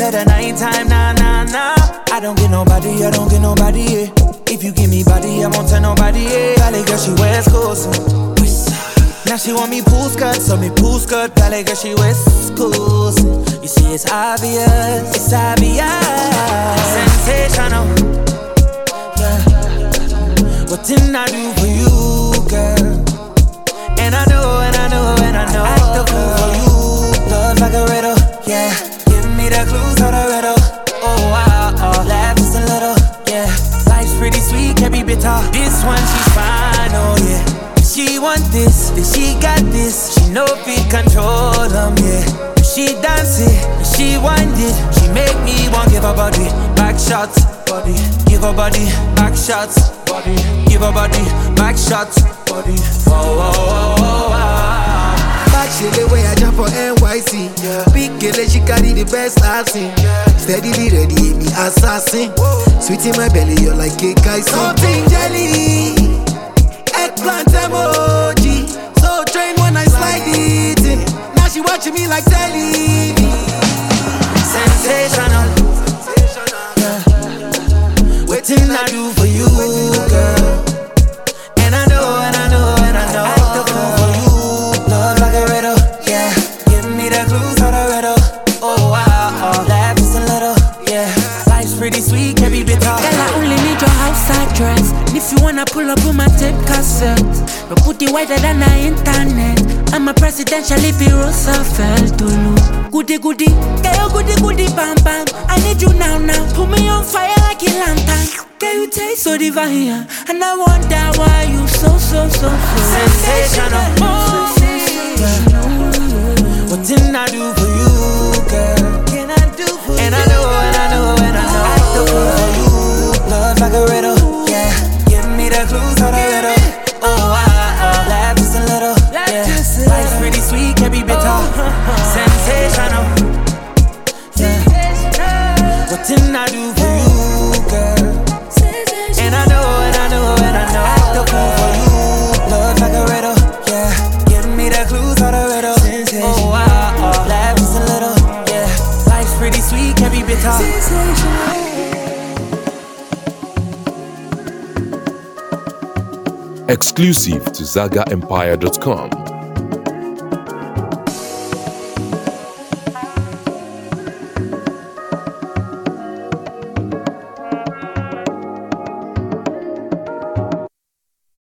at the night time, nah. I don't get nobody, yeah. If you give me body, I won't tell nobody, yeah. Valley girl, she wears clothes. Now she want me pool skirt, so me pool skirt. Valley girl, she wears clothes. You see, it's obvious. Sensational. Yeah. What didn't I do for you, girl? And I know. I act the fool for you. Love like a riddle, yeah. Give me the clues to the riddle. Oh, laugh just a little, yeah. Life's pretty sweet, can't be bitter. This one, she's fine, oh yeah. She want this, then she got this. She know if we control them, yeah. She dance it, she wind it. She make me want give her body back shots, body. Give her body back shots, body. Give her body back shots, body. Whoa. Back shit the way I jump for NYC. Yeah. Big girl, she carry the best I've seen. Yeah. Steadily ready, me assassin. Whoa. Sweet in my belly, you're like cake icing. Something jelly, eggplant emoji. So train when I slide it in. Now she watching me like telly. Sensational. Yeah. Waiting I do for you, girl. And I know. I act the fool for you. Love like a riddle, yeah. Give me the clues to the riddle. Oh, laugh just a little, yeah. Life's pretty sweet, can't be bitter. Girl, I only need your house address. And if you wanna pull up with my tape cassette, your booty wider than the internet. I'm a presidential Lee Roosevelt to look. Goody, girl, goody, bam. I need you now. Put me on fire like a lantern. Girl, you taste so divine, and I wonder why you so sensational. What didn't I do for you, girl? Can I do for you? And I know. I act the fool for you. Love like a riddle, yeah. Give me the clues to the riddle. Oh, laugh just a little, yeah. Life's pretty sweet, can't be bitter. Sensational, yeah. What didn't I do for you, girl? And I know. I act the fool for you. Love like a riddle, yeah. Give me the clues to the riddle. Oh, laugh just a little, yeah. Life's pretty sweet, can't be bitter. Exclusive to ZagaEmpire.com.